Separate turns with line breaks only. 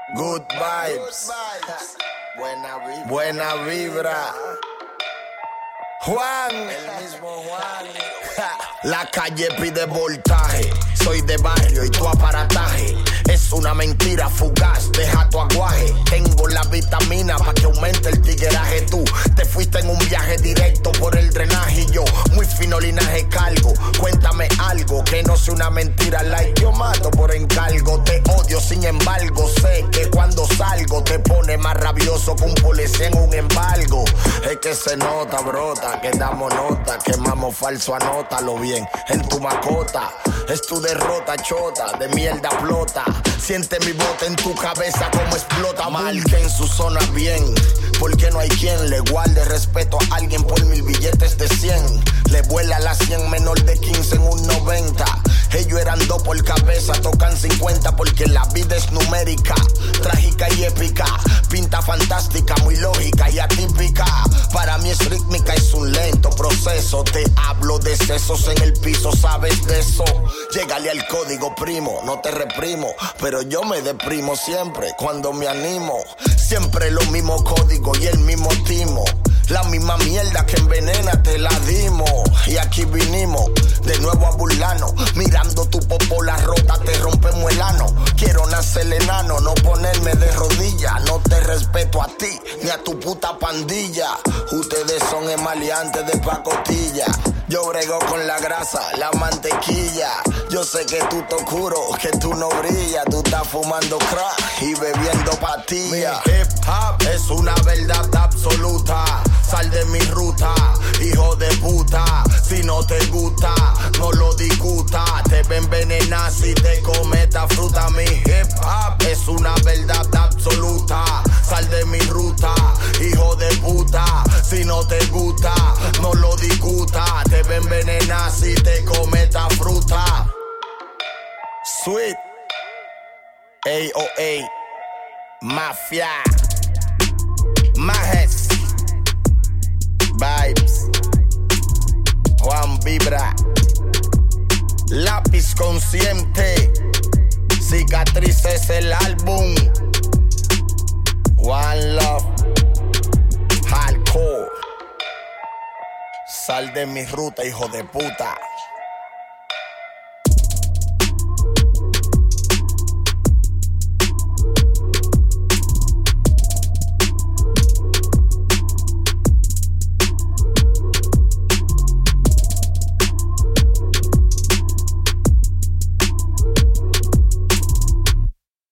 Good vibes. Buena vibra. Juan. El mismo Juan. La calle pide voltaje. Soy de barrio y tu aparataje es una mentira fugaz, deja tu aguaje. Tengo la vitamina pa' que aumente el tigueraje. Tú te fuiste en un viaje directo por el drenaje y yo muy fino linaje cargo. Cuéntame algo que no sea una mentira, like yo mato por encargo. Te odio sin embargo, sé que cuando salgo te pone más rabioso que un policía en un embargo. Es que se nota, brota, que damos nota, quemamos falso, anótalo bien en tu macota. Es tu derrota chota, de mierda flota. Siente mi bote en tu cabeza como explota. Marque en su zona bien, porque no hay quien le guarde respeto a alguien por 1000 billetes de 100. Le vuela la 100 menor de 15 en un 90. Ellos eran 2 por cabeza, tocan 50 porque la vida es numérica, trágica y épica, pinta fantástica, muy lógica y atípica. Para mí es rítmica, es un lento proceso. Te hablo de sesos en el piso, ¿sabes de eso? Llégale al código, primo, no te reprimo, pero yo me deprimo siempre cuando me animo. Siempre los mismos códigos y el mismo timo. La misma mierda que envenena te la dimos. Y aquí vinimos de nuevo a burlarnos. Mirando tu popola rota te rompemos el ano. Quiero nacer enano, no ponerme de rodillas. No te respeto a ti ni a tu puta pandilla. Ustedes son emaleantes de pacotilla. Yo brego con la grasa, la mantequilla. Yo sé que tú te oscuro, que tú no brillas. Tú estás fumando crack y bebiendo patilla. Mi hip hop es una verdad absoluta. Sal de mi ruta, hijo de puta. Si no te gusta, no lo discuta. Te va a envenenar si te comes esta fruta. Mi hip hop es una verdad absoluta. Sal de mi ruta, hijo de puta. Si no te gusta, no lo discuta. Te va a envenenar si te comes esta fruta. Sweet AOA Mafia Majes Vibes Juan Vibra Lápiz Consciente Cicatriz es el álbum. One Love Hardcore. Sal de mi ruta, hijo de puta.